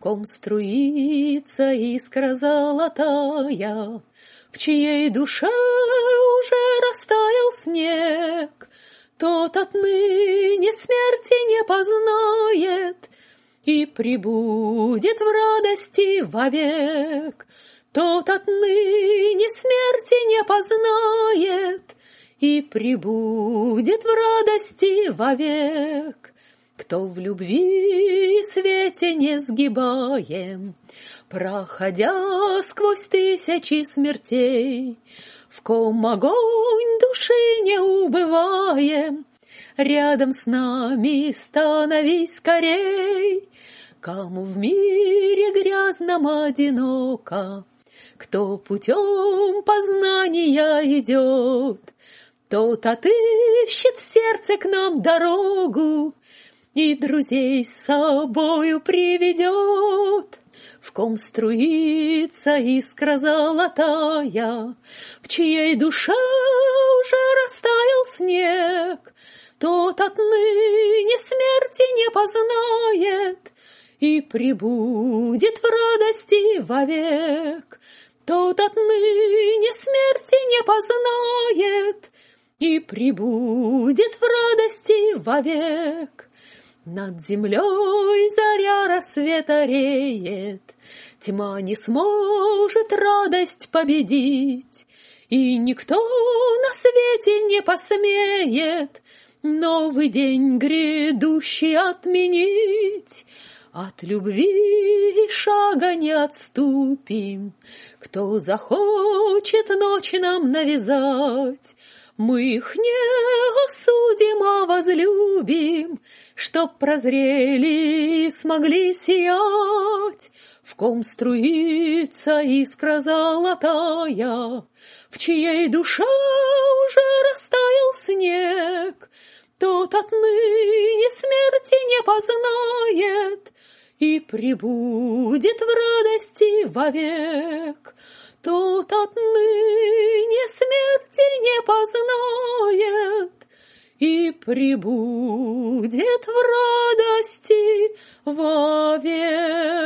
ком струится искра золотая, в чьей душе уже растаял снег, тот отныне смерти не познает и пребудет в радости вовек. Тот отныне смерти не познает и пребудет в радости вовек. Кто в любви и свете не сгибаем, проходя сквозь тысячи смертей, в ком огонь души не убываем, рядом с нами становись скорей. Кому в мире грязном одиноко, кто путем познания идет, тот отыщет в сердце к нам дорогу и друзей с собою приведет. В ком струится искра золотая, в чьей душе уже растаял снег, тот отныне смерти не познает и пребудет в радости вовек. Тот отныне смерти не познает и пребудет в радости вовек. Над землей заря рассвета реет, тьма не сможет радость победить, и никто на свете не посмеет новый день грядущий отменить. От любви шага не отступим, кто захочет ночь нам навязать, мы их не осудим, а возлюбим, чтоб прозрели и смогли сиять. В ком струится искра золотая, в чьей душе уже растаял снег, тот отныне смерти не познает и пребудет в радости вовек. Тот отныне смерти не познает и пребудет в радости вовек.